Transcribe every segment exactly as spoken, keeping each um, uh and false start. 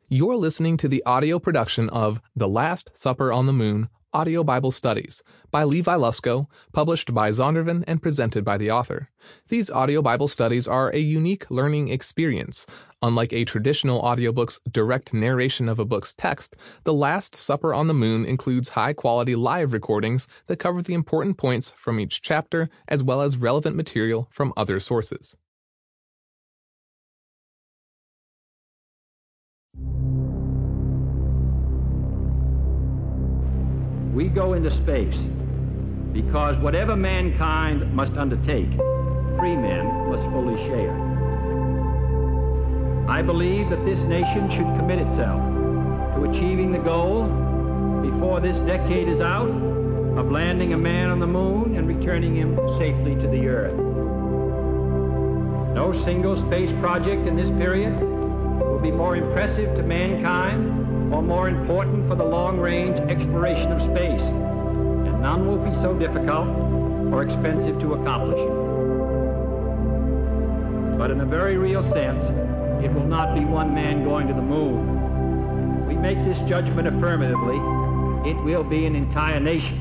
You're listening to the audio production of The Last Supper on the Moon Audio Bible Studies by Levi Lusko, published by Zondervan and presented by the author. These audio Bible studies are a unique learning experience. Unlike a traditional audiobook's direct narration of a book's text, The Last Supper on the Moon includes high-quality live recordings that cover the important points from each chapter, as well as relevant material from other sources. We go into space because whatever mankind must undertake, free men must fully share. I believe that this nation should commit itself to achieving the goal before this decade is out of landing a man on the moon and returning him safely to the earth. No single space project in this period will be more impressive to mankind or more important for the long-range exploration of space, and none will be so difficult or expensive to accomplish. But in a very real sense, it will not be one man going to the moon. We make this judgment affirmatively, it will be an entire nation.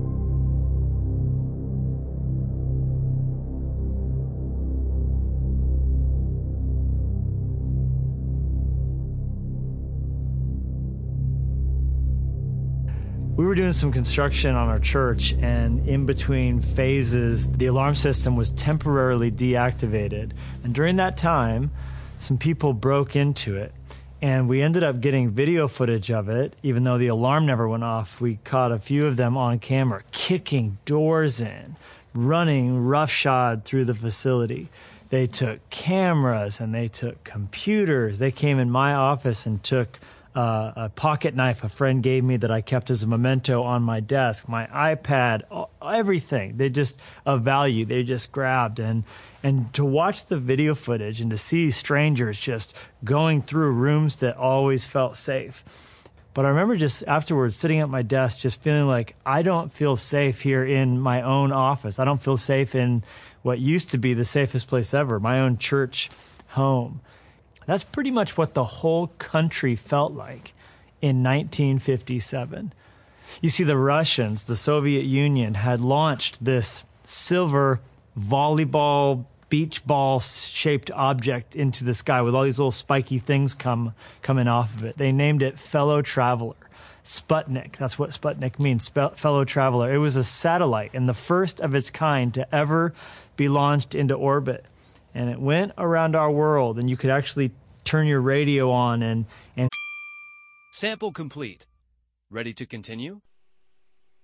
We were doing some construction on our church, and in between phases, the alarm system was temporarily deactivated. And during that time, some people broke into it, and we ended up getting video footage of it. Even though the alarm never went off, we caught a few of them on camera, kicking doors in, running roughshod through the facility. They took cameras, and they took computers. They came in my office and took Uh, a pocket knife a friend gave me that I kept as a memento on my desk, my iPad, everything. They just, of value, they just grabbed. And, and to watch the video footage and to see strangers just going through rooms that always felt safe. But I remember just afterwards sitting at my desk just feeling like I don't feel safe here in my own office. I don't feel safe in what used to be the safest place ever, my own church home. That's pretty much what the whole country felt like in nineteen fifty-seven. You see, the Russians, the Soviet Union, had launched this silver volleyball, beach ball-shaped object into the sky with all these little spiky things come coming off of it. They named it Fellow Traveler. Sputnik, that's what Sputnik means, Fellow Traveler. It was a satellite and the first of its kind to ever be launched into orbit. And it went around our world, and you could actually turn your radio on and... and Sample complete. Ready to continue?